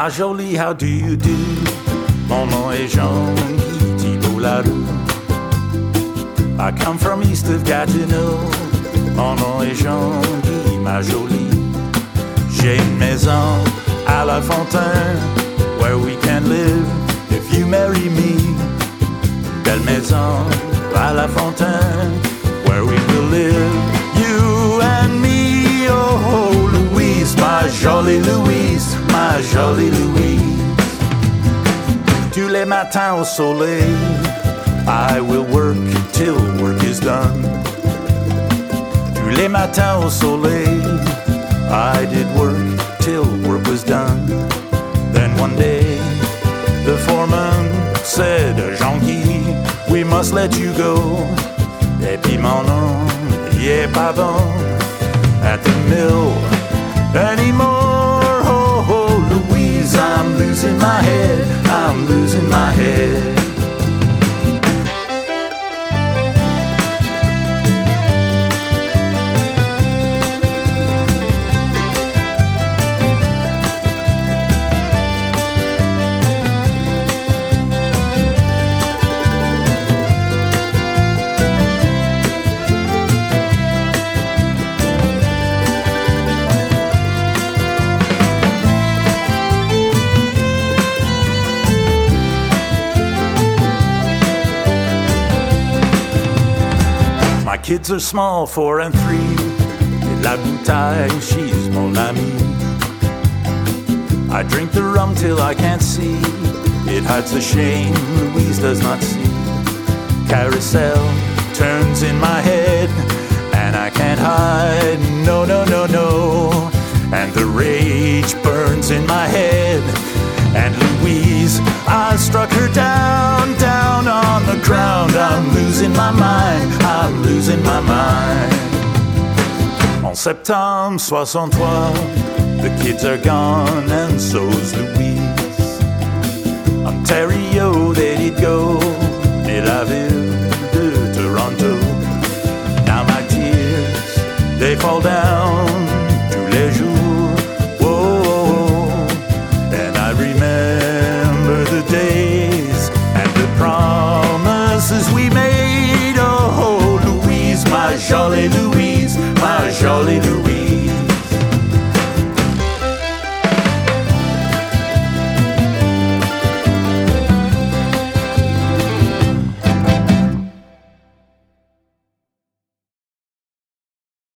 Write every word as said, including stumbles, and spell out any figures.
Ma jolie, how do you do? Mon nom est Jean-Guy Thibault-Laroux. I come from east of Gatineau. Mon nom est Jean-Guy, ma jolie. J'ai une maison à La Fontaine, where we can live if you marry me. Belle maison à La Fontaine, where we will live, you and me. Oh, Louise, ma jolie Louise, ma jolie Louise. Tous les matins au soleil, I will work till work is done. Tous les matins au soleil, I did work till work was done. Then one day, the foreman said, Jean-Guy, we must let you go. Et puis mon nom, il est pas bon at the mill anymore. Oh, oh, Louise, I'm losing my head, I'm losing my head. Kids are small, four and three. Et la bouteille, she's mon amie. I drink the rum till I can't see. It hides the shame Louise does not see. Carousel turns in my head, and I can't hide, no, no, no, no. And the rage burns in my head. And Louise, I struck her down, down on the ground. I'm losing my mind, I'm losing my mind. En septembre soixante-trois, the kids are gone and so's Louise. Ontario, they did go, de la ville de Toronto. Now my tears, they fall down tous les jours. Remember the days and the promises we made. Oh, Louise, my jolie Louise.